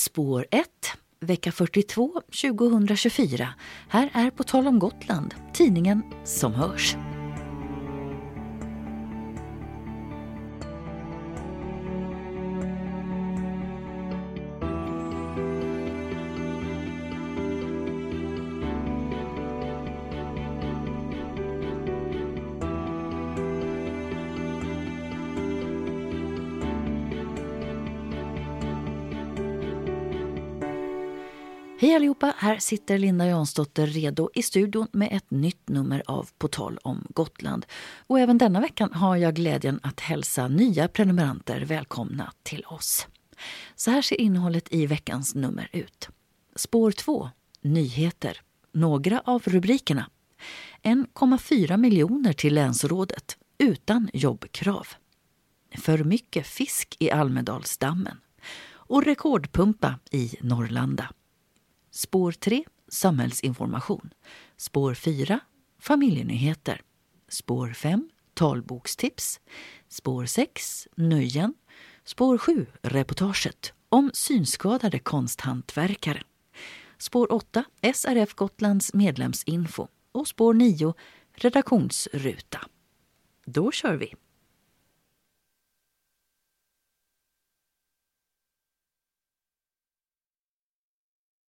Spår 1, vecka 42, 2024. Här är På tal om Gotland, tidningen som hörs. Hej allihopa, här sitter Linda Jansdotter redo i studion med ett nytt nummer av På tal om Gotland. Och även denna veckan har jag glädjen att hälsa nya prenumeranter välkomna till oss. Så här ser innehållet i veckans nummer ut. Spår 2, nyheter. Några av rubrikerna. 1,4 miljoner till länsrådet utan jobbkrav. För mycket fisk i Almedalsdammen. Och rekordpumpa i Norrlanda. Spår 3, samhällsinformation. Spår 4, familjenyheter. Spår 5, talbokstips. Spår 6, nöjen. Spår 7, reportaget om synskadade konsthantverkare. Spår 8, SRF Gotlands medlemsinfo. Och spår 9, redaktionsruta. Då kör vi!